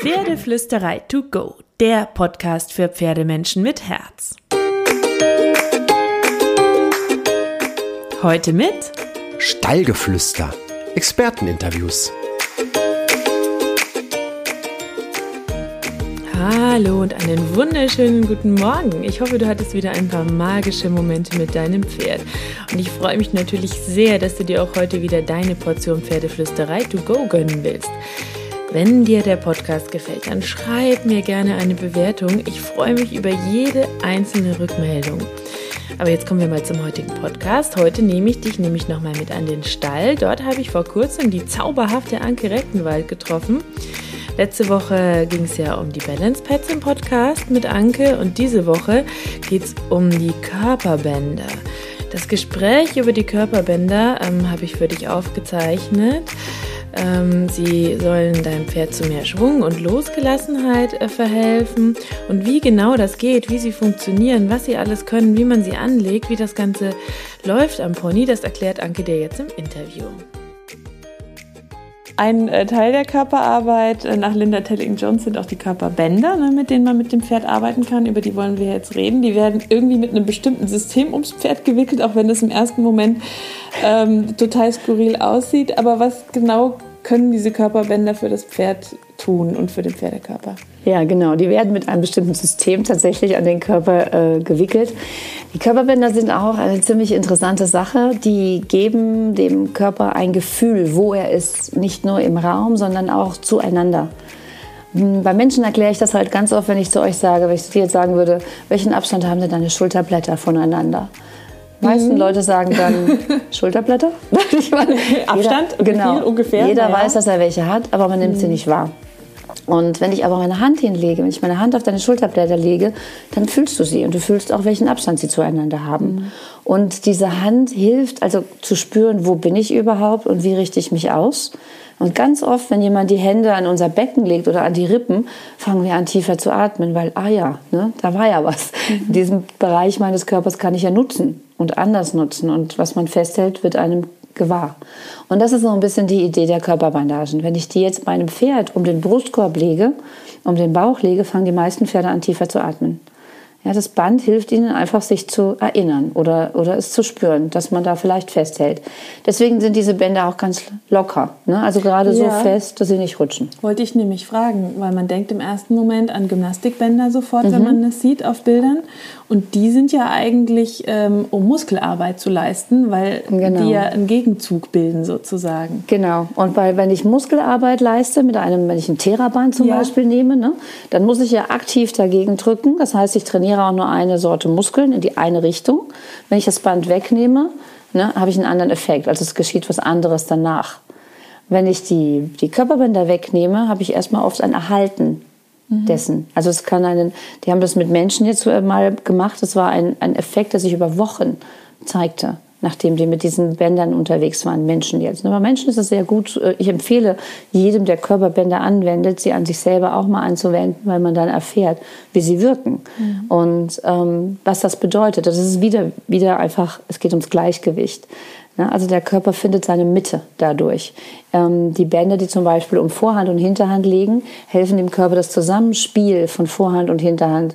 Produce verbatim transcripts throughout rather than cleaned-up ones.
Pferdeflüsterei to go, der Podcast für Pferdemenschen mit Herz. Heute mit Stallgeflüster, Experteninterviews. Hallo und einen wunderschönen guten Morgen. Ich hoffe, du hattest wieder ein paar magische Momente mit deinem Pferd. Und ich freue mich natürlich sehr, dass du dir auch heute wieder deine Portion Pferdeflüsterei to go gönnen willst. Wenn dir der Podcast gefällt, dann schreib mir gerne eine Bewertung. Ich freue mich über jede einzelne Rückmeldung. Aber jetzt kommen wir mal zum heutigen Podcast. Heute nehme ich dich nämlich nochmal mit an den Stall. Dort habe ich vor kurzem die zauberhafte Anke Rechtenwald getroffen. Letzte Woche ging es ja um die Balance Pads im Podcast mit Anke und diese Woche geht es um die Körperbänder. Das Gespräch über die Körperbänder ähm, habe ich für dich aufgezeichnet. Ähm, sie sollen deinem Pferd zu mehr Schwung und Losgelassenheit äh, verhelfen. Und wie genau das geht, wie sie funktionieren, was sie alles können, wie man sie anlegt, wie das Ganze läuft am Pony, das erklärt Anke dir jetzt im Interview. Ein äh, Teil der Körperarbeit äh, nach Linda Telling-Jones sind auch die Körperbänder, ne, mit denen man mit dem Pferd arbeiten kann. Über die wollen wir jetzt reden. Die werden irgendwie mit einem bestimmten System ums Pferd gewickelt, auch wenn das im ersten Moment ähm, total skurril aussieht. Aber was genau können diese Körperbänder für das Pferd tun und für den Pferdekörper? Ja, genau. Die werden mit einem bestimmten System tatsächlich an den Körper äh, gewickelt. Die Körperbänder sind auch eine ziemlich interessante Sache. Die geben dem Körper ein Gefühl, wo er ist. Nicht nur im Raum, sondern auch zueinander. Bei Menschen erkläre ich das halt ganz oft, wenn ich zu euch sage, wenn ich dir jetzt sagen würde, welchen Abstand haben denn deine Schulterblätter voneinander? Die meisten mhm. Leute sagen dann Schulterblätter. Ich meine, Abstand? Jeder, genau. Viel, ungefähr? Jeder naja. weiß, dass er welche hat, aber man nimmt mhm. sie nicht wahr. Und wenn ich aber meine Hand hinlege, wenn ich meine Hand auf deine Schulterblätter lege, dann fühlst du sie und du fühlst auch, welchen Abstand sie zueinander haben. Mhm. Und diese Hand hilft also zu spüren, wo bin ich überhaupt und wie richte ich mich aus. Und ganz oft, wenn jemand die Hände an unser Becken legt oder an die Rippen, fangen wir an tiefer zu atmen, weil, ah ja, ne, da war ja was. Mhm. Diesen Bereich meines Körpers kann ich ja nutzen und anders nutzen. Und was man festhält, wird einem gewahr. Und das ist so ein bisschen die Idee der Körperbandagen. Wenn ich die jetzt bei einem Pferd um den Brustkorb lege, um den Bauch lege, fangen die meisten Pferde an, tiefer zu atmen. Ja, das Band hilft ihnen einfach, sich zu erinnern oder, oder es zu spüren, dass man da vielleicht festhält. Deswegen sind diese Bänder auch ganz locker, ne? Also gerade ja. so fest, dass sie nicht rutschen. Wollte ich nämlich fragen, weil man denkt im ersten Moment an Gymnastikbänder sofort, mhm. wenn man das sieht auf Bildern. Und die sind ja eigentlich, ähm, um Muskelarbeit zu leisten, weil genau. die ja einen Gegenzug bilden sozusagen. Genau. Und weil, wenn ich Muskelarbeit leiste, mit einem, wenn ich ein Theraband zum ja. Beispiel nehme, ne, dann muss ich ja aktiv dagegen drücken. Das heißt, ich trainiere auch nur eine Sorte Muskeln in die eine Richtung. Wenn ich das Band wegnehme, ne, habe ich einen anderen Effekt. Also es geschieht was anderes danach. Wenn ich die, die Körperbänder wegnehme, habe ich erstmal oft ein Erhalten dessen. Also es kann einen, die haben das mit Menschen jetzt mal gemacht, das war ein, ein Effekt, der sich über Wochen zeigte, nachdem die mit diesen Bändern unterwegs waren, Menschen jetzt. Aber Menschen ist es sehr gut, ich empfehle jedem, der Körperbänder anwendet, sie an sich selber auch mal anzuwenden, weil man dann erfährt, wie sie wirken. Mhm. Und ähm, was das bedeutet, das ist wieder, wieder einfach, es geht ums Gleichgewicht. Also der Körper findet seine Mitte dadurch. Die Bänder, die zum Beispiel um Vorhand und Hinterhand liegen, helfen dem Körper, das Zusammenspiel von Vorhand und Hinterhand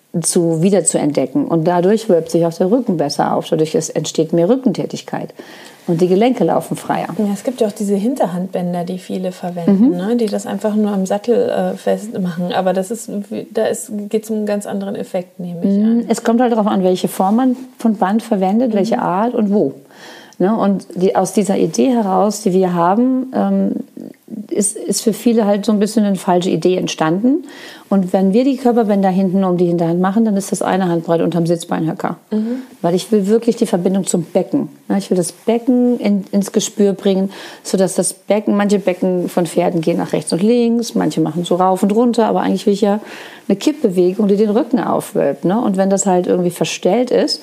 zu, wieder zu entdecken. Und dadurch wölbt sich auch der Rücken besser auf. Dadurch entsteht mehr Rückentätigkeit. Und die Gelenke laufen freier. Ja, es gibt ja auch diese Hinterhandbänder, die viele verwenden, mhm. ne? Die das einfach nur am Sattel äh, festmachen. Aber das ist, da geht es um einen ganz anderen Effekt, nehme ich an. Es kommt halt darauf an, welche Form man von Band verwendet, mhm. welche Art und wo. Ne, und die, aus dieser Idee heraus, die wir haben, ähm, ist, ist für viele halt so ein bisschen eine falsche Idee entstanden. Und wenn wir die Körperbänder hinten um die Hinterhand machen, dann ist das eine Handbreit unterm Sitzbeinhöcker. Mhm. Weil ich will wirklich die Verbindung zum Becken. Ne, ich will das Becken in, ins Gespür bringen, sodass das Becken, manche Becken von Pferden gehen nach rechts und links, manche machen so rauf und runter, aber eigentlich will ich ja eine Kippbewegung, die den Rücken aufwölbt. Ne? Und wenn das halt irgendwie verstellt ist,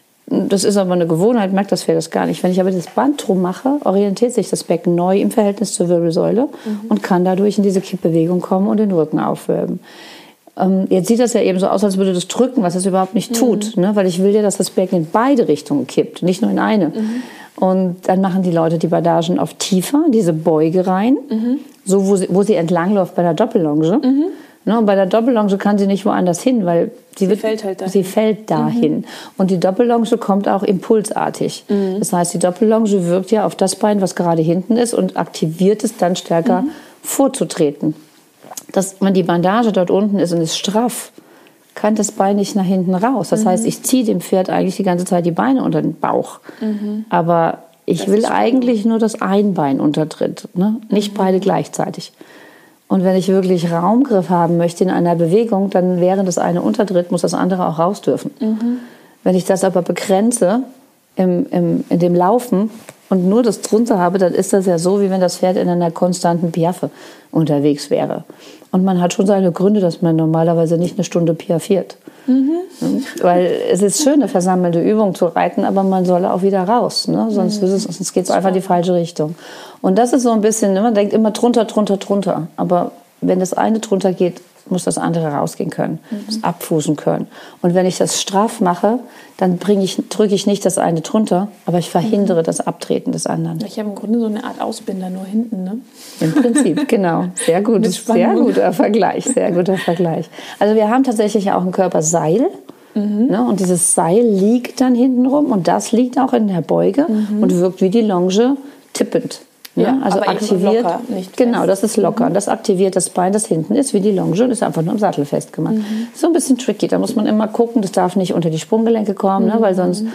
das ist aber eine Gewohnheit, merkt das Pferd das gar nicht. Wenn ich aber das Band drum mache, orientiert sich das Becken neu im Verhältnis zur Wirbelsäule mhm. und kann dadurch in diese Kippbewegung kommen und den Rücken aufwölben. Ähm, jetzt sieht das ja eben so aus, als würde das drücken, was es überhaupt nicht mhm. tut. Ne? Weil ich will ja, dass das Becken in beide Richtungen kippt, nicht nur in eine. Mhm. Und dann machen die Leute die Bandagen auf tiefer, diese Beuge rein, mhm. so wo sie, wo sie entlangläuft bei der Doppellonge. Mhm. Ne, und bei der Doppellonge kann sie nicht woanders hin, weil sie, sie wird, fällt halt dahin. Sie fällt dahin. Mhm. Und die Doppellonge kommt auch impulsartig. Mhm. Das heißt, die Doppellonge wirkt ja auf das Bein, was gerade hinten ist, und aktiviert es dann stärker mhm. vorzutreten. Das, wenn die Bandage dort unten ist und ist straff, kann das Bein nicht nach hinten raus. Das mhm. heißt, ich ziehe dem Pferd eigentlich die ganze Zeit die Beine unter den Bauch. Mhm. Aber ich das will eigentlich nur, dass ein Bein untertritt, ne? Nicht mhm. beide gleichzeitig. Und wenn ich wirklich Raumgriff haben möchte in einer Bewegung, dann während das eine untertritt, muss das andere auch raus dürfen. Mhm. Wenn ich das aber begrenze im, im, in dem Laufen und nur das drunter habe, dann ist das ja so, wie wenn das Pferd in einer konstanten Piaffe unterwegs wäre. Und man hat schon seine Gründe, dass man normalerweise nicht eine Stunde piaffiert. Mhm. Weil es ist schön, eine versammelte Übung zu reiten, aber man soll auch wieder raus. Ne? Sonst, mhm. sonst geht es einfach in die falsche Richtung. Und das ist so ein bisschen, ne? Man denkt immer drunter, drunter, drunter. Aber wenn das eine drunter geht, muss das andere rausgehen können, mhm. muss abfußen können. Und wenn ich das straff mache, dann ich, drücke ich nicht das eine drunter, aber ich verhindere mhm. das Abtreten des anderen. Ich habe im Grunde so eine Art Ausbinder nur hinten, ne? Im Prinzip, genau. Sehr gut, sehr guter Vergleich, sehr guter Vergleich. Also wir haben tatsächlich auch ein Körperseil. Mhm. Ne? Und dieses Seil liegt dann hinten rum und das liegt auch in der Beuge mhm. und wirkt wie die Longe tippend. Ja, ne? Also aber aktiviert, locker, nicht genau, fest. Das ist locker. Mhm. Das aktiviert das Bein, das hinten ist, wie die Longe und ist einfach nur im Sattel festgemacht. Mhm. So ein bisschen tricky, da muss man immer gucken, das darf nicht unter die Sprunggelenke kommen, mhm. ne? Weil sonst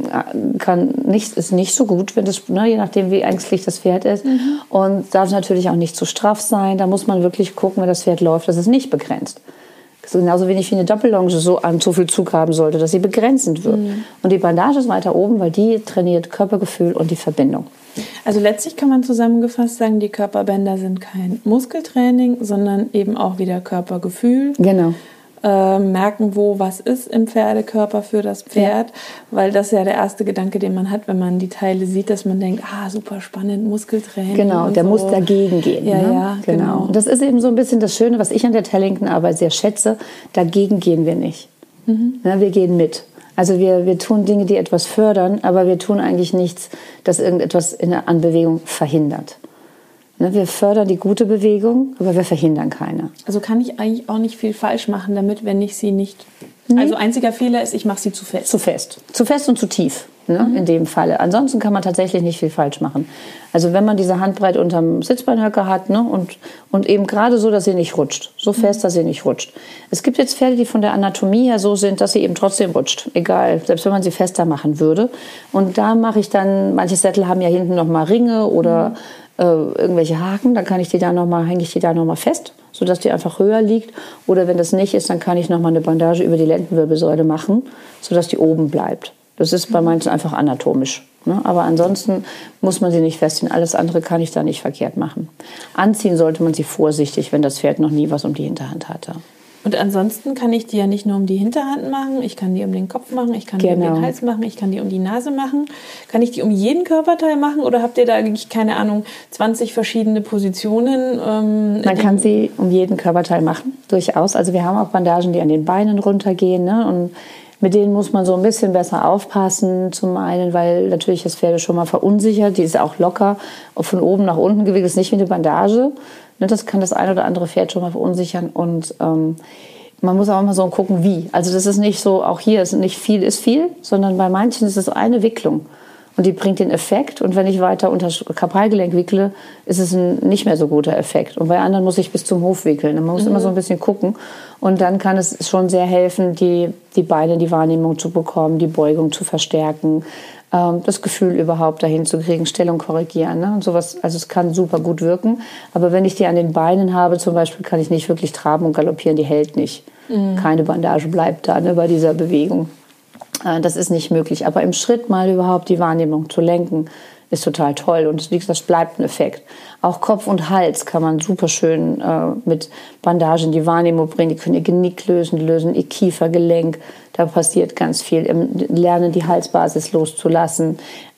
kann nicht, ist nicht so gut, wenn das, ne? Je nachdem wie ängstlich das Pferd ist. Mhm. Und darf natürlich auch nicht zu straff sein. Da muss man wirklich gucken, wenn das Pferd läuft, dass es nicht begrenzt. Genauso wenig wie eine Doppellonge so an so viel Zug haben sollte, dass sie begrenzend wird. Mhm. Und die Bandage ist weiter oben, weil die trainiert Körpergefühl und die Verbindung. Also letztlich kann man zusammengefasst sagen, die Körperbänder sind kein Muskeltraining, sondern eben auch wieder Körpergefühl. Genau. Äh, merken, wo was ist im Pferdekörper für das Pferd, ja. Weil das ist ja der erste Gedanke, den man hat, wenn man die Teile sieht, dass man denkt, ah, super spannend, Muskeltraining. Genau, der so. muss dagegen gehen. Ja, ne? ja, genau. genau. Und das ist eben so ein bisschen das Schöne, was ich an der Tellington-Arbeit sehr schätze, dagegen gehen wir nicht. Mhm. Ja, wir gehen mit. Also wir, wir tun Dinge, die etwas fördern, aber wir tun eigentlich nichts, das irgendetwas in der Anbewegung verhindert. Ne, wir fördern die gute Bewegung, aber wir verhindern keine. Also kann ich eigentlich auch nicht viel falsch machen damit, wenn ich sie nicht... Nee. Also einziger Fehler ist, ich mache sie zu fest. Zu fest. Zu fest und zu tief, ne, mhm. in dem Falle. Ansonsten kann man tatsächlich nicht viel falsch machen. Also wenn man diese Handbreit unterm Sitzbeinhöcker hat, ne, und, und eben gerade so, dass sie nicht rutscht. So fest, mhm. dass sie nicht rutscht. Es gibt jetzt Pferde, die von der Anatomie her so sind, dass sie eben trotzdem rutscht. Egal, selbst wenn man sie fester machen würde. Und da mache ich dann, manche Sättel haben ja hinten noch mal Ringe oder... Mhm. Äh, irgendwelche Haken, dann kann ich die da noch mal, hänge ich die da noch mal fest, sodass die einfach höher liegt. Oder wenn das nicht ist, dann kann ich noch mal eine Bandage über die Lendenwirbelsäule machen, sodass die oben bleibt. Das ist bei manchen einfach anatomisch. Ne? Aber ansonsten muss man sie nicht festziehen. Alles andere kann ich da nicht verkehrt machen. Anziehen sollte man sie vorsichtig, wenn das Pferd noch nie was um die Hinterhand hatte. Und ansonsten kann ich die ja nicht nur um die Hinterhand machen, ich kann die um den Kopf machen, ich kann die genau. um den Hals machen, ich kann die um die Nase machen. Kann ich die um jeden Körperteil machen oder habt ihr da eigentlich, keine Ahnung, zwanzig verschiedene Positionen? Ähm, Man kann sie um jeden Körperteil machen, durchaus. Also wir haben auch Bandagen, die an den Beinen runtergehen, ne? Und mit denen muss man so ein bisschen besser aufpassen. Zum einen, weil natürlich das Pferd schon mal verunsichert, die ist auch locker, von oben nach unten gewickelt, ist nicht wie eine Bandage. Das kann das ein oder andere Pferd schon mal verunsichern und ähm, man muss auch immer so gucken, wie. Also das ist nicht so, auch hier ist nicht viel ist viel, sondern bei manchen ist es eine Wicklung und die bringt den Effekt und wenn ich weiter unter das Karpalgelenk wickle, ist es ein nicht mehr so guter Effekt und bei anderen muss ich bis zum Hof wickeln. Man muss mhm. immer so ein bisschen gucken und dann kann es schon sehr helfen, die, die Beine, die Wahrnehmung zu bekommen, die Beugung zu verstärken, das Gefühl überhaupt dahin zu kriegen, Stellung korrigieren, ne? Und sowas. Also es kann super gut wirken. Aber wenn ich die an den Beinen habe zum Beispiel, kann ich nicht wirklich traben und galoppieren, die hält nicht. Mhm. Keine Bandage bleibt da, ne, bei dieser Bewegung. Das ist nicht möglich. Aber im Schritt mal überhaupt die Wahrnehmung zu lenken, ist total toll und das bleibt ein Effekt. Auch Kopf und Hals kann man super schön äh, mit Bandagen in die Wahrnehmung bringen. Die können ihr Genick lösen, lösen ihr Kiefergelenk. Da passiert ganz viel. Im Lernen, die Halsbasis loszulassen.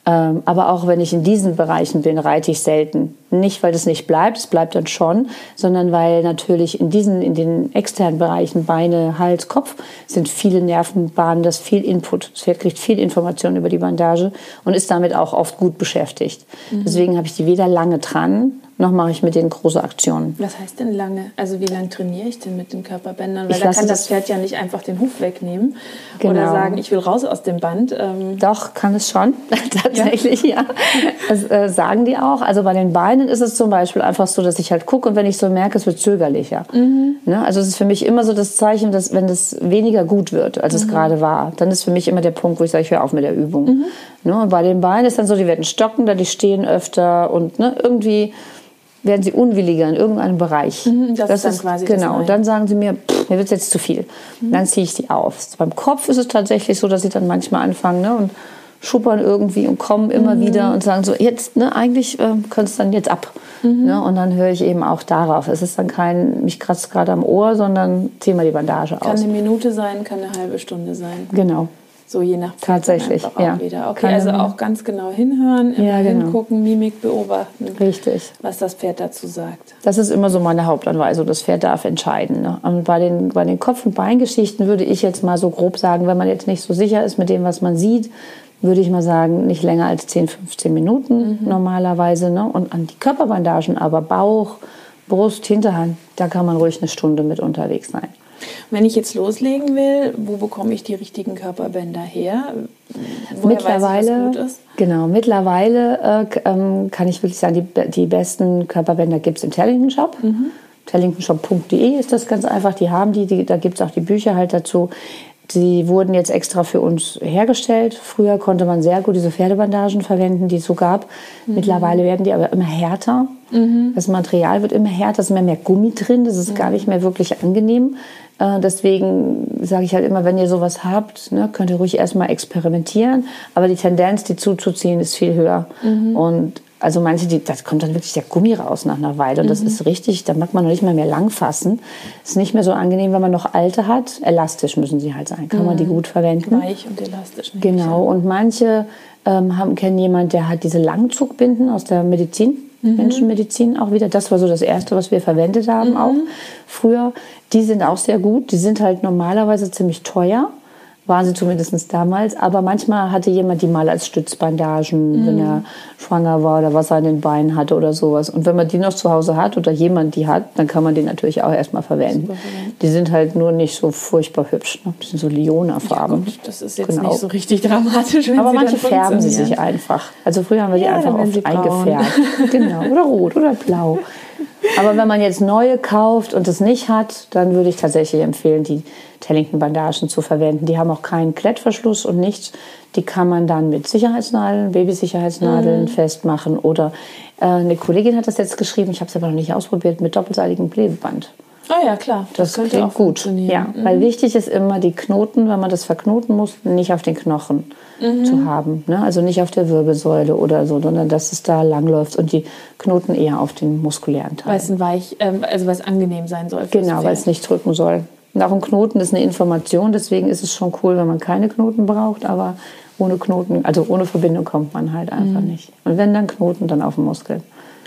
Ähm, aber auch wenn ich in diesen Bereichen bin, reite ich selten. Nicht, weil das nicht bleibt, es bleibt dann schon, sondern weil natürlich in diesen, in den externen Bereichen, Beine, Hals, Kopf, sind viele Nervenbahnen, das ist viel Input. Das Pferd kriegt viel Information über die Bandage und ist damit auch oft gut beschäftigt. Mhm. Deswegen habe ich die weder lange dran, noch mache ich mit denen große Aktionen. Was heißt denn lange? Also wie lange trainiere ich denn mit den Körperbändern? Weil ich da kann das Pferd ja nicht einfach den Huf wegnehmen genau. oder sagen, ich will raus aus dem Band. Ähm Doch, kann es schon, tatsächlich, ja. ja. Das äh, sagen die auch. Also bei den Beinen ist es zum Beispiel einfach so, dass ich halt gucke und wenn ich so merke, es wird zögerlicher. Mhm. Ne? Also es ist für mich immer so das Zeichen, dass wenn das weniger gut wird, als mhm. es gerade war, dann ist für mich immer der Punkt, wo ich sage, ich höre auf mit der Übung. Mhm. Ne? Und bei den Beinen ist dann so, die werden stockender, die stehen öfter und ne, irgendwie werden sie unwilliger in irgendeinem Bereich. Mhm, das, das ist dann ist, quasi genau. Und dann sagen sie mir, pff, mir wird es jetzt zu viel. Mhm. Dann ziehe ich die auf. Beim Kopf ist es tatsächlich so, dass sie dann manchmal anfangen ne, und schuppern irgendwie und kommen immer mhm. wieder und sagen so, jetzt, ne, eigentlich äh, könntest du dann jetzt ab. Mhm. Ne, und dann höre ich eben auch darauf. Es ist dann kein, mich kratzt gerade am Ohr, sondern zieh mal die Bandage kann aus. Kann eine Minute sein, kann eine halbe Stunde sein. Genau. So je nach Tatsächlich, auch ja. wieder. Okay, also auch ganz genau hinhören, immer ja, genau. hingucken, Mimik beobachten. Richtig. Was das Pferd dazu sagt. Das ist immer so meine Hauptanweisung. Das Pferd darf entscheiden. Ne? Und bei den, bei den Kopf- und Beingeschichten würde ich jetzt mal so grob sagen, wenn man jetzt nicht so sicher ist mit dem, was man sieht, würde ich mal sagen, nicht länger als zehn, fünfzehn Minuten mhm. normalerweise. Ne? Und an die Körperbandagen, aber Bauch, Brust, Hinterhand, da kann man ruhig eine Stunde mit unterwegs sein. Wenn ich jetzt loslegen will, wo bekomme ich die richtigen Körperbänder her? Woher mittlerweile, weiß ich, was gut ist? Genau, mittlerweile äh, ähm, kann ich wirklich sagen, die, die besten Körperbänder gibt es im Tellington Shop. Mhm. tellington shop punkt de ist das ganz einfach. Die haben die, die da gibt es auch die Bücher halt dazu. Die wurden jetzt extra für uns hergestellt. Früher konnte man sehr gut diese Pferdebandagen verwenden, die es so gab. Mhm. Mittlerweile werden die aber immer härter. Mhm. Das Material wird immer härter, es ist immer mehr Gummi drin. Das ist mhm. gar nicht mehr wirklich angenehm. Äh, deswegen sage ich halt immer, wenn ihr sowas habt, ne, könnt ihr ruhig erstmal experimentieren. Aber die Tendenz, die zuzuziehen, ist viel höher. Mhm. Und also manche, die, da kommt dann wirklich der Gummi raus nach einer Weile. Und mhm. das ist richtig, da mag man noch nicht mal mehr lang fassen. Ist nicht mehr so angenehm, wenn man noch alte hat. Elastisch müssen sie halt sein, kann mhm. man die gut verwenden. Weich und elastisch. Genau, und manche ähm, haben, kennen jemanden, der hat diese Langzugbinden aus der Medizin. Mhm. Menschenmedizin auch wieder. Das war so das Erste, was wir verwendet haben mhm. auch früher. Die sind auch sehr gut. Die sind halt normalerweise ziemlich teuer. Waren sie zumindest damals. Aber manchmal hatte jemand die mal als Stützbandagen, mhm. wenn er schwanger war oder was er an den Beinen hatte oder sowas. Und wenn man die noch zu Hause hat oder jemand die hat, dann kann man die natürlich auch erstmal verwenden. verwenden. Die sind halt nur nicht so furchtbar hübsch. Ne? Die sind so Lionerfarben. Ja, das ist jetzt genau. nicht so richtig dramatisch. Wenn aber sie manche färben sie sich einfach. Also früher haben wir die ja, einfach oft eingefärbt. Genau. Oder rot oder blau. Aber wenn man jetzt neue kauft und es nicht hat, dann würde ich tatsächlich empfehlen, die Tellington-Bandagen zu verwenden. Die haben auch keinen Klettverschluss und nichts. Die kann man dann mit Sicherheitsnadeln, Babysicherheitsnadeln mhm. festmachen. Oder äh, eine Kollegin hat das jetzt geschrieben, ich habe es aber noch nicht ausprobiert, mit doppelseitigem Klebeband. Ah ja, klar. Das, das klingt gut. Ja, mhm. weil wichtig ist immer die Knoten, wenn man das verknoten muss, nicht auf den Knochen mhm. zu haben. Ne? Also nicht auf der Wirbelsäule oder so, sondern dass es da langläuft und die Knoten eher auf den muskulären Teil. Weil es ein weich, ähm, also weil es angenehm sein soll. Genau, weil es nicht drücken soll. Und auch ein Knoten ist eine Information, deswegen ist es schon cool, wenn man keine Knoten braucht, aber ohne Knoten, also ohne Verbindung kommt man halt einfach mhm. nicht. Und wenn dann Knoten, dann auf dem Muskel.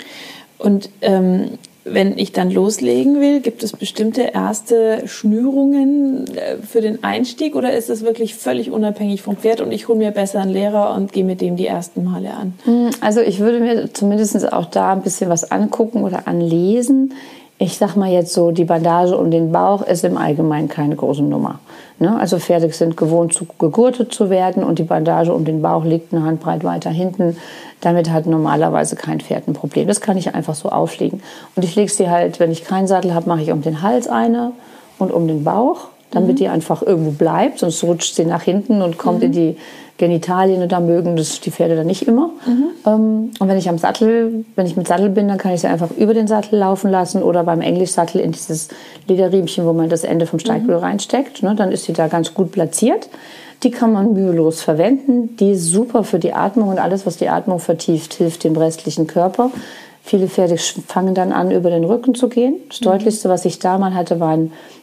Und ähm, wenn ich dann loslegen will, gibt es bestimmte erste Schnürungen für den Einstieg oder ist es wirklich völlig unabhängig vom Pferd und ich hole mir besser einen Lehrer und gehe mit dem die ersten Male an? Also ich würde mir zumindest auch da ein bisschen was angucken oder anlesen. Ich sag mal jetzt so, die Bandage um den Bauch ist im Allgemeinen keine große Nummer. Ne? Also Pferde sind gewohnt, zu, gegurtet zu werden und die Bandage um den Bauch liegt eine Handbreit weiter hinten. Damit hat normalerweise kein Pferd ein Problem. Das kann ich einfach so auflegen. Und ich lege sie halt, wenn ich keinen Sattel habe, mache ich um den Hals eine und um den Bauch, damit mhm. die einfach irgendwo bleibt. Sonst rutscht sie nach hinten und kommt mhm. in die Genitalien und da mögen das die Pferde dann nicht immer. Mhm. Ähm, und wenn ich am Sattel, wenn ich mit Sattel bin, dann kann ich sie einfach über den Sattel laufen lassen oder beim Englischsattel in dieses Lederriemchen, wo man das Ende vom Steigbügel mhm. reinsteckt. Ne, dann ist sie da ganz gut platziert. Die kann man mühelos verwenden. Die ist super für die Atmung und alles, was die Atmung vertieft, hilft dem restlichen Körper. Viele Pferde fangen dann an, über den Rücken zu gehen. Das mhm. Deutlichste, was ich da mal hatte, waren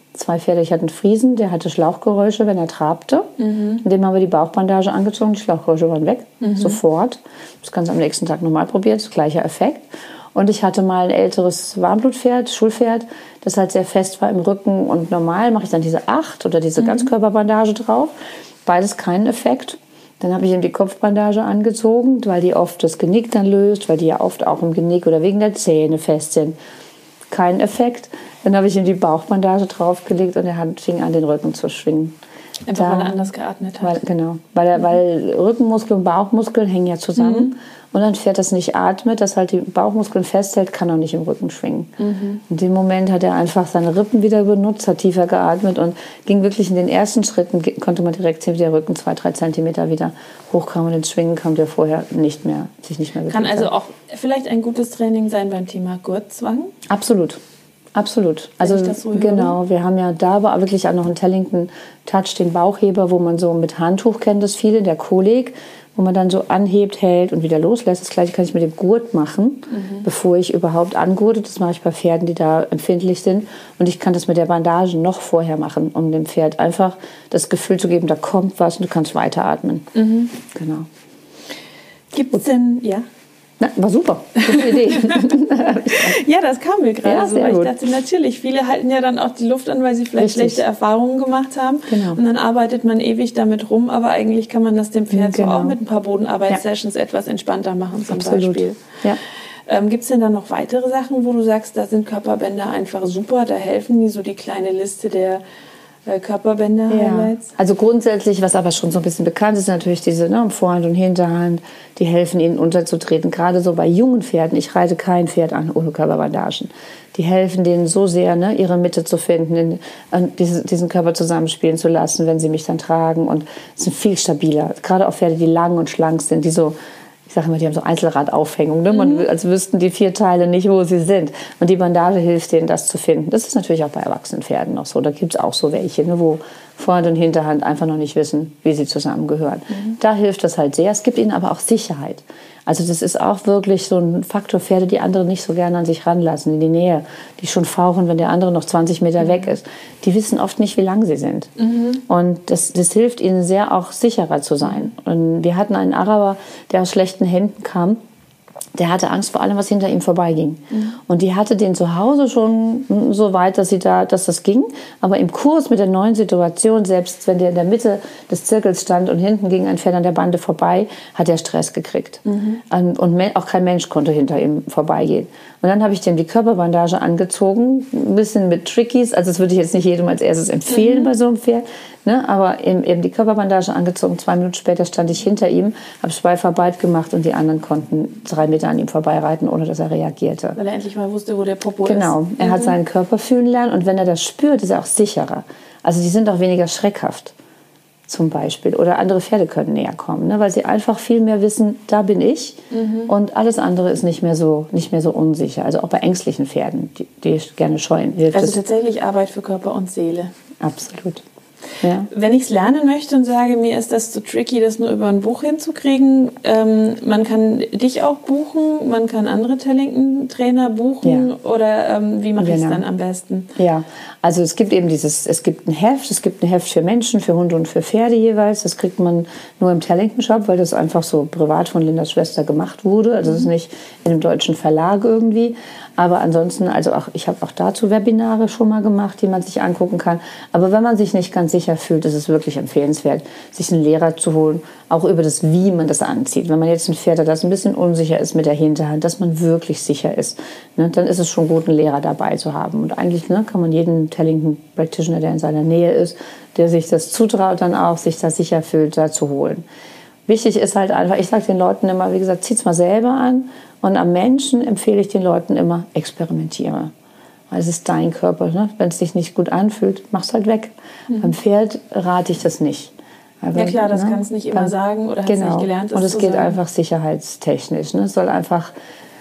Zwei Pferde, ich hatte einen Friesen, der hatte Schlauchgeräusche, wenn er trabte. Mhm. Dem haben wir die Bauchbandage angezogen, die Schlauchgeräusche waren weg, mhm. sofort. Das Ganze am nächsten Tag nochmal probiert, gleicher Effekt. Und ich hatte mal ein älteres Warmblutpferd, Schulpferd, das halt sehr fest war im Rücken. Und normal mache ich dann diese acht oder diese mhm. Ganzkörperbandage drauf. Beides keinen Effekt. Dann habe ich ihm die Kopfbandage angezogen, weil die oft das Genick dann löst, weil die ja oft auch im Genick oder wegen der Zähne fest sind. Kein Effekt. Dann habe ich ihm die Bauchbandage draufgelegt und er hat, fing an, den Rücken zu schwingen. Einfach da, weil er anders geatmet hat. Weil, genau, weil, er, weil Rückenmuskeln und Bauchmuskeln hängen ja zusammen. Mhm. Und ein Pferd, das nicht atmet, das halt die Bauchmuskeln festhält, kann auch nicht im Rücken schwingen. Mhm. In dem Moment hat er einfach seine Rippen wieder benutzt, hat tiefer geatmet und ging wirklich in den ersten Schritten, konnte man direkt sehen, wie der Rücken zwei, drei Zentimeter wieder hochkam und ins Schwingen kam, der vorher nicht mehr, sich nicht mehr bewegt hat. Kann also auch vielleicht ein gutes Training sein beim Thema Gurtzwang? Absolut. Absolut. Also so genau, wir haben ja da aber wirklich auch noch einen Tellington Touch, den Bauchheber, wo man so mit Handtuch kennt das viele, der Kolik, wo man dann so anhebt, hält und wieder loslässt. Das gleiche kann ich mit dem Gurt machen, mhm. bevor ich überhaupt angurte. Das mache ich bei Pferden, die da empfindlich sind. Und ich kann das mit der Bandage noch vorher machen, um dem Pferd einfach das Gefühl zu geben, da kommt was und du kannst weiteratmen. Mhm. Genau. Gibt es denn, ja? Na, war super. Gute Idee. Ja, das kam mir gerade ja, so. Weil ich gut. dachte, natürlich, viele halten ja dann auch die Luft an, weil sie vielleicht Richtig. schlechte Erfahrungen gemacht haben. Genau. Und dann arbeitet man ewig damit rum. Aber eigentlich kann man das dem Pferd genau. so auch mit ein paar Bodenarbeitssessions ja. etwas entspannter machen zum Absolut. Beispiel. Ja. Ähm, Gibt es denn dann noch weitere Sachen, wo du sagst, da sind Körperbänder einfach super, da helfen die, so die kleine Liste der Körperbänder-Highlights? Ja. Also grundsätzlich, was aber schon so ein bisschen bekannt ist, natürlich diese ne, Vorhand und Hinterhand, die helfen ihnen unterzutreten. Gerade so bei jungen Pferden, ich reite kein Pferd an ohne Körperbandagen. Die helfen denen so sehr, ne, ihre Mitte zu finden, in, in diese, diesen Körper zusammenspielen zu lassen, wenn sie mich dann tragen und sind viel stabiler. Gerade auch Pferde, die lang und schlank sind, die so, ich sage immer, die haben so Einzelradaufhängung, ne? Man, als wüssten die vier Teile nicht, wo sie sind. Und die Bandage hilft denen, das zu finden. Das ist natürlich auch bei erwachsenen Pferden noch so. Da gibt es auch so welche, ne, wo Vorhand und Hinterhand einfach noch nicht wissen, wie sie zusammengehören. Mhm. Da hilft das halt sehr. Es gibt ihnen aber auch Sicherheit. Also das ist auch wirklich so ein Faktor, Pferde, die andere nicht so gerne an sich ranlassen, in die Nähe, die schon fauchen, wenn der andere noch zwanzig Meter mhm. weg ist. Die wissen oft nicht, wie lang sie sind. Mhm. Und das, das hilft ihnen sehr, auch sicherer zu sein. Und wir hatten einen Araber, der aus schlechten Händen kam. Der hatte Angst vor allem, was hinter ihm vorbeiging. Mhm. Und die hatte den zu Hause schon so weit, dass, sie da, dass das ging. Aber im Kurs mit der neuen Situation, selbst wenn der in der Mitte des Zirkels stand und hinten ging ein Pferd an der Bande vorbei, hat er Stress gekriegt. Mhm. Und auch kein Mensch konnte hinter ihm vorbeigehen. Und dann habe ich dem die Körperbandage angezogen, ein bisschen mit Trickies. Also das würde ich jetzt nicht jedem als erstes empfehlen mhm. bei so einem Pferd. Ne? Aber eben, eben die Körperbandage angezogen. Zwei Minuten später stand ich hinter ihm, habe Schweifarbeit gemacht und die anderen konnten drei Meter an ihm vorbeireiten, ohne dass er reagierte. Weil er endlich mal wusste, wo der Popo genau. ist. Genau, er mhm. hat seinen Körper fühlen lernen und wenn er das spürt, ist er auch sicherer. Also die sind auch weniger schreckhaft zum Beispiel. Oder andere Pferde können näher kommen, ne? Weil sie einfach viel mehr wissen, da bin ich mhm. und alles andere ist nicht mehr so, nicht mehr so unsicher. Also auch bei ängstlichen Pferden, die, die gerne scheuen. Hilft also es. Tatsächlich Arbeit für Körper und Seele. Absolut. Ja. Wenn ich es lernen möchte und sage, mir ist das zu tricky, das nur über ein Buch hinzukriegen, ähm, man kann dich auch buchen, man kann andere Tellington-Trainer buchen ja. oder ähm, wie mache genau. ich es dann am besten? Ja, also es gibt eben dieses, es gibt ein Heft, es gibt ein Heft für Menschen, für Hunde und für Pferde jeweils. Das kriegt man nur im Tellington-Shop, weil das einfach so privat von Lindas Schwester gemacht wurde. Also es ist nicht in einem deutschen Verlag irgendwie. Aber ansonsten, also auch, ich habe auch dazu Webinare schon mal gemacht, die man sich angucken kann. Aber wenn man sich nicht ganz sicher fühlt, ist es wirklich empfehlenswert, sich einen Lehrer zu holen, auch über das, wie man das anzieht. Wenn man jetzt ein Pferd hat, das ein bisschen unsicher ist mit der Hinterhand, dass man wirklich sicher ist, ne, dann ist es schon gut, einen Lehrer dabei zu haben. Und eigentlich ne, kann man jeden Tellington-Practitioner, der in seiner Nähe ist, der sich das zutraut, dann auch sich da sicher fühlt, da zu holen. Wichtig ist halt einfach, ich sage den Leuten immer, wie gesagt, zieht's mal selber an. Und am Menschen empfehle ich den Leuten immer, experimentiere. Weil es ist dein Körper. Ne? Wenn es sich nicht gut anfühlt, mach's halt weg. Mhm. Beim Pferd rate ich das nicht. Aber, ja klar, das ne, kannst du nicht immer dann, sagen oder hast genau. nicht gelernt. Und es geht sagen. einfach sicherheitstechnisch. Ne? Es soll einfach,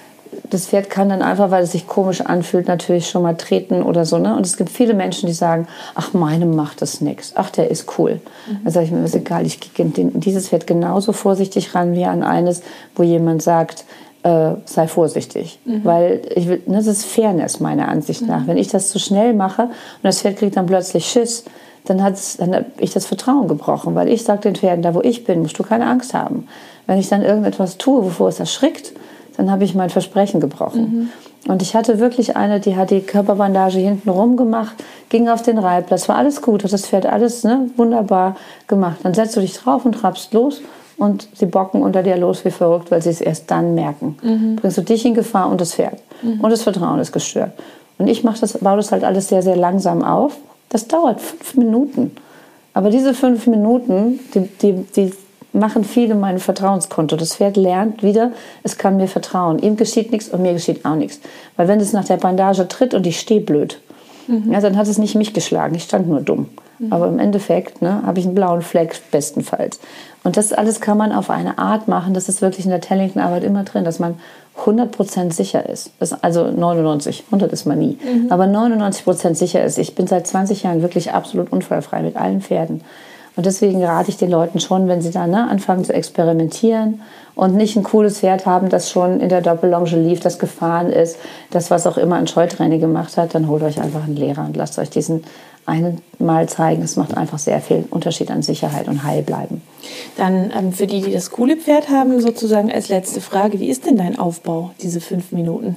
das Pferd kann dann einfach, weil es sich komisch anfühlt, natürlich schon mal treten oder so. Ne? Und es gibt viele Menschen, die sagen, ach, meinem macht das nichts. Ach, der ist cool. Mhm. Dann sage ich mir, ist egal, ich gehe dieses Pferd genauso vorsichtig ran wie an eines, wo jemand sagt, äh, sei vorsichtig. Mhm. Weil ich will, das ist Fairness meiner Ansicht nach. Mhm. Wenn ich das zu schnell mache und das Pferd kriegt dann plötzlich Schiss, dann, dann habe ich das Vertrauen gebrochen. Weil ich sage den Pferden, da wo ich bin, musst du keine Angst haben. Wenn ich dann irgendetwas tue, wovor es erschrickt, dann habe ich mein Versprechen gebrochen. Mhm. Und ich hatte wirklich eine, die hat die Körperbandage hinten rum gemacht, ging auf den Reitplatz, war alles gut, hat das Pferd alles ne, wunderbar gemacht. Dann setzt du dich drauf und trabst los und sie bocken unter dir los wie verrückt, weil sie es erst dann merken. Mhm. Bringst du dich in Gefahr und das Pferd. Mhm. Und das Vertrauen ist gestört. Und ich mach das, baue das halt alles sehr, sehr langsam auf. Das dauert fünf Minuten. Aber diese fünf Minuten, die, die, die machen viel in meinem Vertrauenskonto. Das Pferd lernt wieder, es kann mir vertrauen. Ihm geschieht nichts und mir geschieht auch nichts. Weil wenn es nach der Bandage tritt und ich stehe blöd, mhm. ja, dann hat es nicht mich geschlagen. Ich stand nur dumm. Mhm. Aber im Endeffekt ne, habe ich einen blauen Fleck, bestenfalls. Und das alles kann man auf eine Art machen, das ist wirklich in der Tellington-Arbeit immer drin, dass man hundert Prozent sicher ist. Das, also neunundneunzig, hundert ist man nie. Mhm. Aber neunundneunzig Prozent sicher ist. Ich bin seit zwanzig Jahren wirklich absolut unfallfrei mit allen Pferden. Und deswegen rate ich den Leuten schon, wenn sie da ne, anfangen zu experimentieren und nicht ein cooles Pferd haben, das schon in der Doppellonge lief, das gefahren ist, das was auch immer ein Scheutraining gemacht hat, dann holt euch einfach einen Lehrer und lasst euch diesen einen Mal zeigen. Es macht einfach sehr viel Unterschied an Sicherheit und heil bleiben. Dann ähm, für die, die das coole Pferd haben, sozusagen als letzte Frage, wie ist denn dein Aufbau, diese fünf Minuten?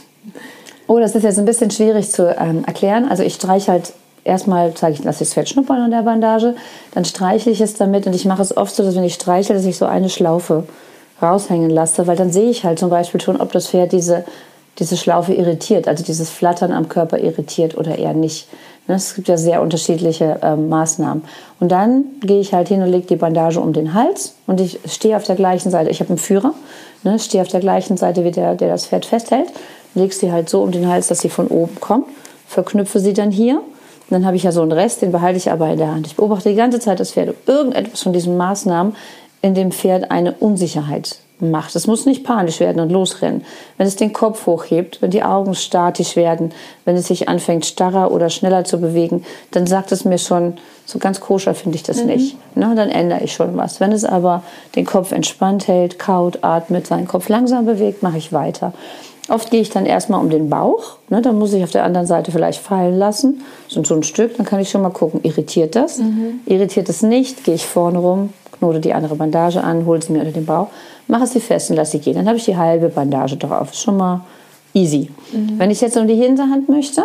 Oh, das ist jetzt ein bisschen schwierig zu ähm, erklären. Also ich streiche halt erstmal, sage ich, lasse ich das Pferd schnuppern an der Bandage, dann streichle ich es damit und ich mache es oft so, dass wenn ich streichle, dass ich so eine Schlaufe raushängen lasse, weil dann sehe ich halt zum Beispiel schon, ob das Pferd diese, diese Schlaufe irritiert, also dieses Flattern am Körper irritiert oder eher nicht. Es gibt ja sehr unterschiedliche ähm, Maßnahmen. Und dann gehe ich halt hin und lege die Bandage um den Hals und ich stehe auf der gleichen Seite, ich habe einen Führer, ne, stehe auf der gleichen Seite wie der, der das Pferd festhält, lege sie halt so um den Hals, dass sie von oben kommt, verknüpfe sie dann hier. Und dann habe ich ja so einen Rest, den behalte ich aber in der Hand. Ich beobachte die ganze Zeit das Pferd. Irgendetwas von diesen Maßnahmen in dem Pferd eine Unsicherheit macht. Es muss nicht panisch werden und losrennen. Wenn es den Kopf hochhebt, wenn die Augen statisch werden, wenn es sich anfängt, starrer oder schneller zu bewegen, dann sagt es mir schon, so ganz koscher finde ich das mhm. nicht. Na, dann ändere ich schon was. Wenn es aber den Kopf entspannt hält, kaut, atmet, seinen Kopf langsam bewegt, mache ich weiter. Oft gehe ich dann erstmal um den Bauch, ne, dann muss ich auf der anderen Seite vielleicht fallen lassen, so, so ein Stück, dann kann ich schon mal gucken, irritiert das? Mhm. Irritiert es nicht, gehe ich vorne rum, knote die andere Bandage an, hole sie mir unter den Bauch, mache sie fest und lasse sie gehen. Dann habe ich die halbe Bandage drauf, ist schon mal easy. Mhm. Wenn ich jetzt um die Hinterhand möchte,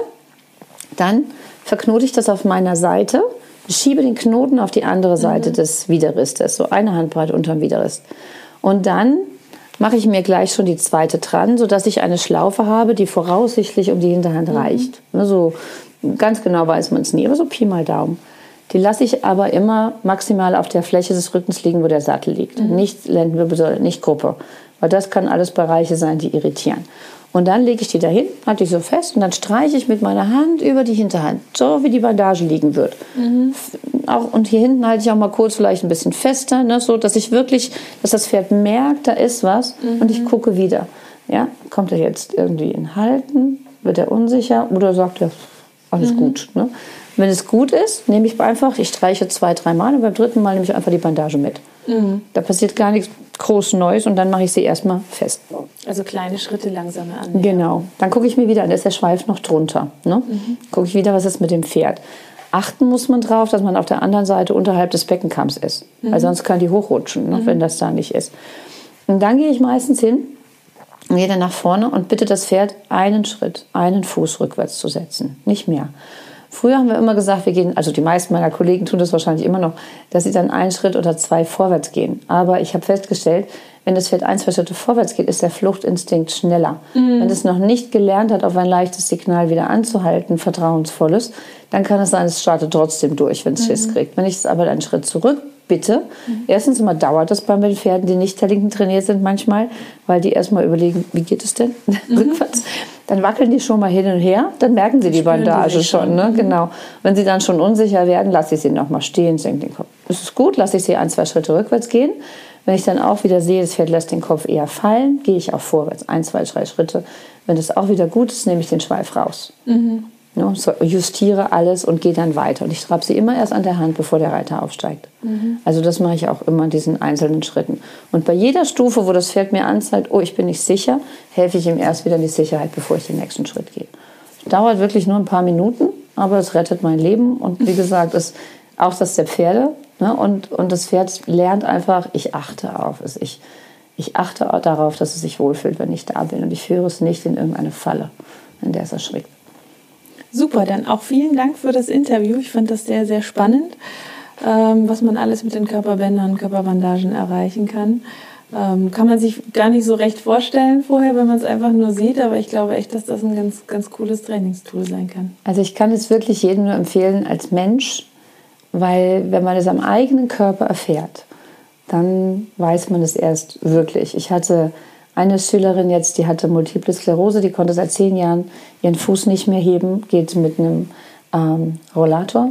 dann verknote ich das auf meiner Seite, schiebe den Knoten auf die andere Seite mhm. des Widerristes, so eine Handbreite unterm Widerrist. Und dann mache ich mir gleich schon die zweite dran, sodass ich eine Schlaufe habe, die voraussichtlich um die Hinterhand mhm. reicht. So, ganz genau weiß man es nie, aber so Pi mal Daumen. Die lasse ich aber immer maximal auf der Fläche des Rückens liegen, wo der Sattel liegt. Mhm. Nicht Lendenwirbelsäule, nicht Gruppe. Weil das kann alles Bereiche sein, die irritieren. Und dann lege ich die dahin, halte ich so fest und dann streiche ich mit meiner Hand über die Hinterhand, so wie die Bandage liegen wird. Mhm. Auch, und hier hinten halte ich auch mal kurz vielleicht ein bisschen fester, ne, so dass ich wirklich, dass das Pferd merkt, da ist was mhm. und ich gucke wieder. Ja, kommt er jetzt irgendwie in Halten, wird er unsicher oder sagt er, alles mhm. gut. Ne? Wenn es gut ist, nehme ich einfach, ich streiche zwei, drei Mal und beim dritten Mal nehme ich einfach die Bandage mit. Mhm. Da passiert gar nichts groß Neues und dann mache ich sie erstmal fest. Also kleine Schritte langsame an. Genau. Dann gucke ich mir wieder an, da ist der Schweif noch drunter. Ne? Mhm. Gucke ich wieder, was ist mit dem Pferd. Achten muss man drauf, dass man auf der anderen Seite unterhalb des Beckenkamms ist. Mhm. Weil sonst kann die hochrutschen, ne, mhm. wenn das da nicht ist. Und dann gehe ich meistens hin und gehe dann nach vorne und bitte das Pferd einen Schritt, einen Fuß rückwärts zu setzen. Nicht mehr. Früher haben wir immer gesagt, wir gehen, also die meisten meiner Kollegen tun das wahrscheinlich immer noch, dass sie dann einen Schritt oder zwei vorwärts gehen. Aber ich habe festgestellt, wenn das Pferd ein, zwei Schritte vorwärts geht, ist der Fluchtinstinkt schneller. Mhm. Wenn es noch nicht gelernt hat, auf ein leichtes Signal wieder anzuhalten, vertrauensvolles, dann kann es sein, es startet trotzdem durch, wenn es mhm. Schiss kriegt. Wenn ich es aber einen Schritt zurück bitte, mhm. erstens mal dauert das bei den Pferden, die nicht Tellington trainiert sind manchmal, weil die erstmal überlegen, wie geht es denn mhm. rückwärts? Dann wackeln die schon mal hin und her, dann merken sie die Bandage die schon. Ne? Mhm. Genau. Wenn sie dann schon unsicher werden, lasse ich sie noch mal stehen, senke den Kopf. Das ist gut, lasse ich sie ein, zwei Schritte rückwärts gehen. Wenn ich dann auch wieder sehe, das Pferd lässt den Kopf eher fallen, gehe ich auch vorwärts, ein, zwei, drei Schritte. Wenn das auch wieder gut ist, nehme ich den Schweif raus. Mhm. Ne, so justiere alles und gehe dann weiter. Und ich trage sie immer erst an der Hand, bevor der Reiter aufsteigt. Mhm. Also das mache ich auch immer in diesen einzelnen Schritten. Und bei jeder Stufe, wo das Pferd mir anzeigt, oh, ich bin nicht sicher, helfe ich ihm erst wieder in die Sicherheit, bevor ich den nächsten Schritt gehe. Dauert wirklich nur ein paar Minuten, aber es rettet mein Leben. Und wie gesagt, ist auch das der Pferde. Ne? Und, und das Pferd lernt einfach, ich achte auf es. Ich, ich achte auch darauf, dass es sich wohlfühlt, wenn ich da bin. Und ich führe es nicht in irgendeine Falle, in der es erschrickt. Super, dann auch vielen Dank für das Interview. Ich fand das sehr, sehr spannend, ähm, was man alles mit den Körperbändern, Körperbandagen erreichen kann. Ähm, kann man sich gar nicht so recht vorstellen vorher, wenn man es einfach nur sieht. Aber ich glaube echt, dass das ein ganz, ganz cooles Trainingstool sein kann. Also ich kann es wirklich jedem nur empfehlen als Mensch, weil wenn man es am eigenen Körper erfährt, dann weiß man es erst wirklich. Ich hatte eine Schülerin jetzt, die hatte Multiple Sklerose, die konnte seit zehn Jahren ihren Fuß nicht mehr heben, geht mit einem ähm, Rollator.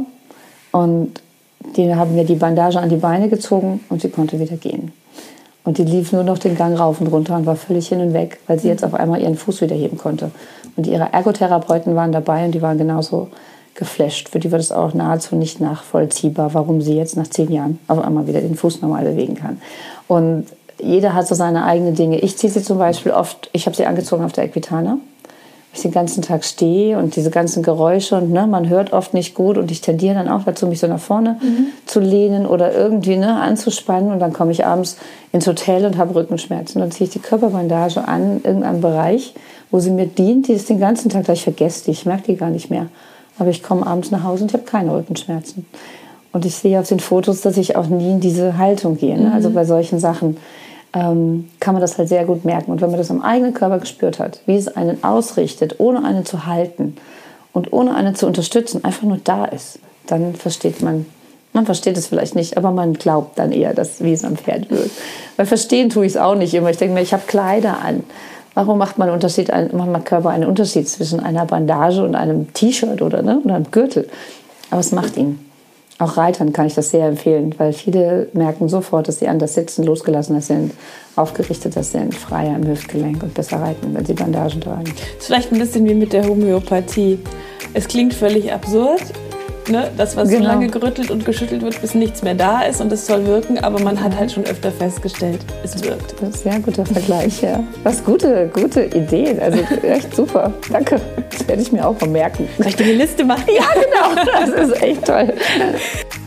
Und die haben mir die Bandage an die Beine gezogen und sie konnte wieder gehen. Und die lief nur noch den Gang rauf und runter und war völlig hin und weg, weil sie jetzt auf einmal ihren Fuß wieder heben konnte. Und ihre Ergotherapeuten waren dabei und die waren genauso geflasht. Für die war das auch nahezu nicht nachvollziehbar, warum sie jetzt nach zehn Jahren auf einmal wieder den Fuß normal bewegen kann. Und jeder hat so seine eigenen Dinge. Ich ziehe sie zum Beispiel oft, ich habe sie angezogen auf der Equitana, weil ich den ganzen Tag stehe und diese ganzen Geräusche und ne, man hört oft nicht gut und ich tendiere dann auch dazu, mich so nach vorne mhm. zu lehnen oder irgendwie ne, anzuspannen und dann komme ich abends ins Hotel und habe Rückenschmerzen. Dann ziehe ich die Körperbandage an in irgendeinem Bereich, wo sie mir dient, die ist den ganzen Tag, da ich vergesse die, ich merke die gar nicht mehr. Aber ich komme abends nach Hause und ich habe keine Rückenschmerzen. Und ich sehe auf den Fotos, dass ich auch nie in diese Haltung gehe. Ne? Mhm. Also bei solchen Sachen ähm, kann man das halt sehr gut merken. Und wenn man das am eigenen Körper gespürt hat, wie es einen ausrichtet, ohne einen zu halten und ohne einen zu unterstützen, einfach nur da ist, dann versteht man, man versteht es vielleicht nicht, aber man glaubt dann eher, dass, wie es am Pferd wird. Weil verstehen tue ich es auch nicht immer. Ich denke mir, ich habe Kleider an. Warum macht man, Unterschied, macht man Körper einen Unterschied zwischen einer Bandage und einem T-Shirt oder, ne, oder einem Gürtel? Aber es macht ihn. Auch Reitern kann ich das sehr empfehlen, weil viele merken sofort, dass sie anders sitzen, losgelassener sind, aufgerichteter sind, freier im Hüftgelenk und besser reiten, wenn sie Bandagen tragen. Das ist vielleicht ein bisschen wie mit der Homöopathie. Es klingt völlig absurd, ne? Das, was genau. so lange gerüttelt und geschüttelt wird, bis nichts mehr da ist und es soll wirken, aber man hat halt schon öfter festgestellt, es wirkt. Das ist ein sehr guter Vergleich, ja. Was gute, gute Ideen, also echt super. Danke, das werde ich mir auch vermerken. Soll ich dir eine Liste machen? Ja, genau, das ist echt toll.